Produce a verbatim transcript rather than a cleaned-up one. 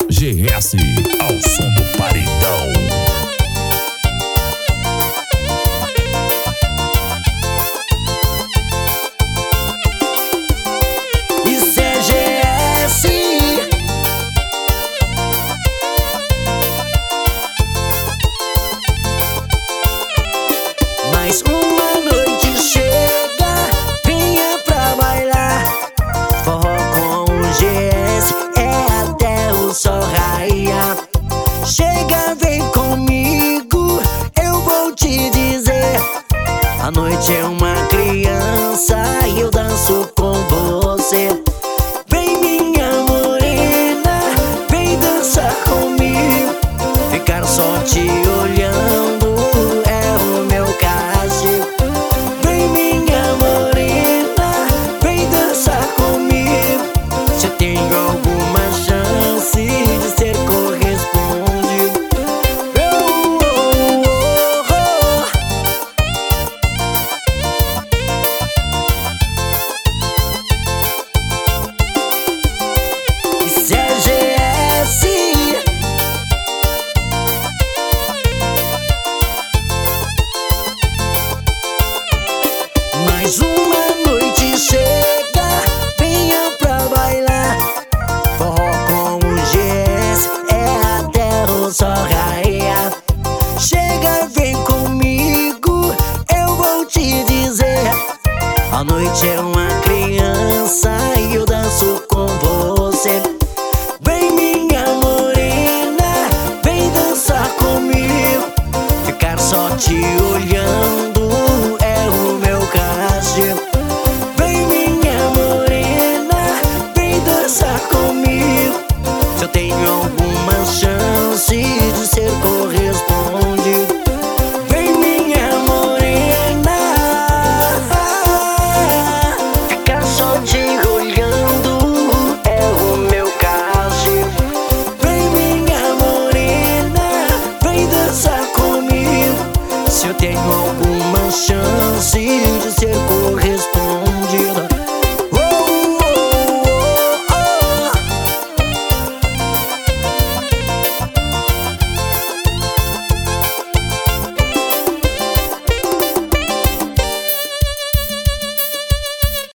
G S ao som do paredão. Isso é G S. Mais uma noite chega, venha pra bailar. Forró com o G S é até o sol raiar. Chega, vem comigo, eu vou te dizer. A noite é uma criança e eu danço com você. Vem minha morena, vem dançar comigo. Ficar só te olhando é o meu castigo. Vem minha morena, vem dançar comigo. Se eu tenho alguma chance de ser correspondido. Oh, oh, oh, oh. Isso é G S. Mais uma noite chega, venha pra bailar. Forró com o G S é até o sol raiar. Chega, vem comigo, eu vou te dizer. A noite é uma criança e eu danço com você. Vem minha morena, vem dançar comigo. Ficar só te olhando é o meu castigo. Vem minha morena, vem dançar comigo. Se eu tenho alguma chance de ser correspondido. Vem minha morena, ficar só te olhando é o meu castigo. Vem minha morena, vem dançar comigo. Se eu tenho alguma chance